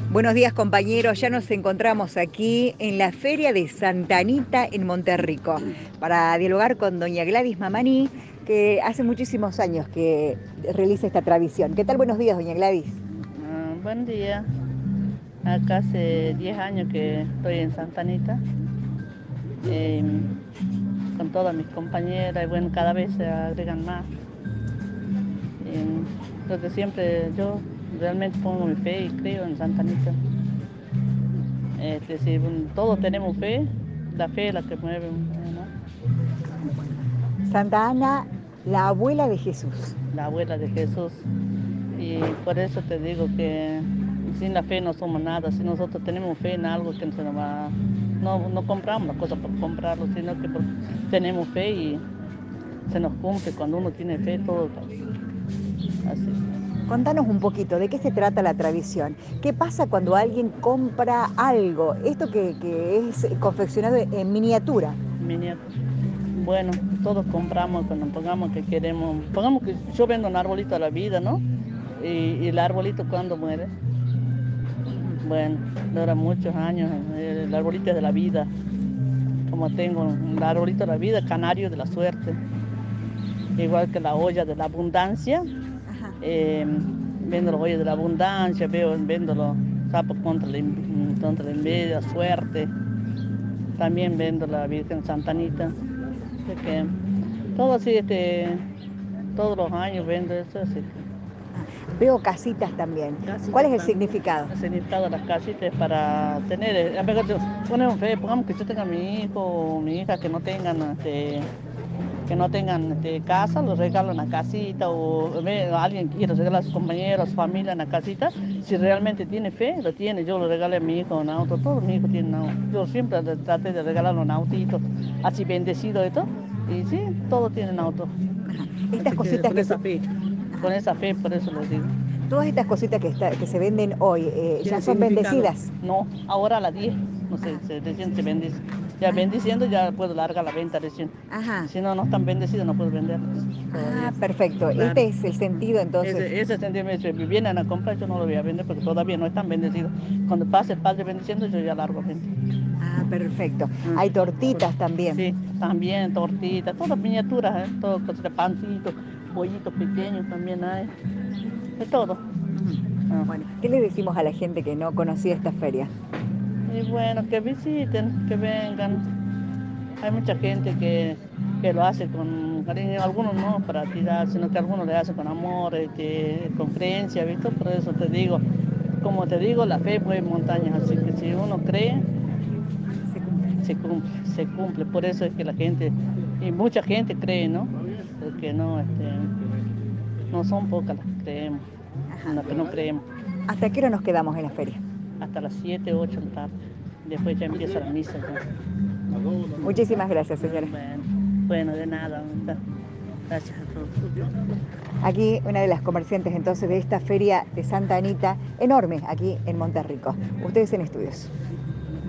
Buenos días, compañeros. Ya nos encontramos aquí en la Feria de Santa Anita en Monterrico para dialogar con doña Gladys Mamani, que hace muchísimos años que realiza esta tradición. ¿Qué tal? Buenos días, doña Gladys. Buen día. Acá hace 10 años que estoy en Santa Anita, con todas mis compañeras y bueno, cada vez se agregan más. Lo que siempre yo realmente pongo mi fe y creo en Santa Anita. Si todos tenemos fe, la fe es la que mueve, ¿no? Santa Ana, la abuela de Jesús. La abuela de Jesús. Y por eso te digo que sin la fe no somos nada. Si nosotros tenemos fe en algo que se nos va, no compramos las cosas por comprarlo, sino que tenemos fe y se nos cumple. Cuando uno tiene fe, todo así. Contanos un poquito, ¿de qué se trata la tradición? ¿Qué pasa cuando alguien compra algo? Esto que es confeccionado en miniatura. Bueno, todos compramos cuando pongamos que queremos. Pongamos que yo vendo un arbolito a la vida, ¿no? Y el arbolito cuando muere. Bueno, dura muchos años. El arbolito es de la vida. Como tengo el arbolito de la vida, canario de la suerte. Igual que la olla de la abundancia. Eh, Vendo los ollas de la abundancia, vendo los sapos contra la envidia, suerte. También vendo la Virgen Santa Anita. Así que todo así, todos los años vendo eso. Así que, Veo casitas también. casitas ¿Cuál es el también. significado? El significado de las casitas es para tener, a ver, ponemos fe, pongamos que yo tenga mi hijo o mi hija que no tengan casa, los regalo una casita o alguien quiere regalar a sus compañeros, a su familia una casita, si realmente tiene fe, lo tiene. Yo lo regalé a mi hijo un auto, todos mis hijos tienen auto. Yo siempre traté de regalarle un autito, así bendecido y todo, y sí, todos tienen auto. Estas Así que cositas con que esa fe, con esa fe, por eso les digo. todas estas cositas que se venden hoy, ya Tiene son significado. bendecidas. No, ahora a las 10, no sé, Ajá. recién se bendice. Ya bendiciendo ya puedo largar la venta recién. Ajá. Si no, no están bendecidos, no puedo vender Ah, todavía. perfecto. Claro. Este es el sentido entonces. Ese sentimiento, si vienen a comprar, yo no lo voy a vender porque todavía no están bendecidos. Cuando pase el Padre bendiciendo, yo ya largo gente. Ah, perfecto. Ah. Hay tortitas también. Sí, también tortitas, todas miniaturas, todo, cositas, pancitos, bollitos pequeños también hay, de todo. Ah. Bueno, ¿qué le decimos a la gente que no conocía esta feria? Y bueno, que visiten, que vengan. Hay mucha gente que lo hace con cariño, algunos no para tirar, sino que algunos le hacen con amor, con creencia, ¿viste? Por eso te digo, como te digo, la fe mueve montañas, así que si uno cree, Se cumple. se cumple, se cumple. Por eso es que la gente, y mucha gente cree, ¿no? Porque no son pocas las que creemos, las que no creemos. ¿Hasta qué hora nos quedamos en la feria? Hasta las 7, 8 de la tarde. Después ya empieza la misa. Muchísimas gracias, señora. Bueno, de nada. Gracias a todos. Aquí una de las comerciantes entonces de esta feria de Santa Anita, enorme aquí en Monterrico. Ustedes en estudios.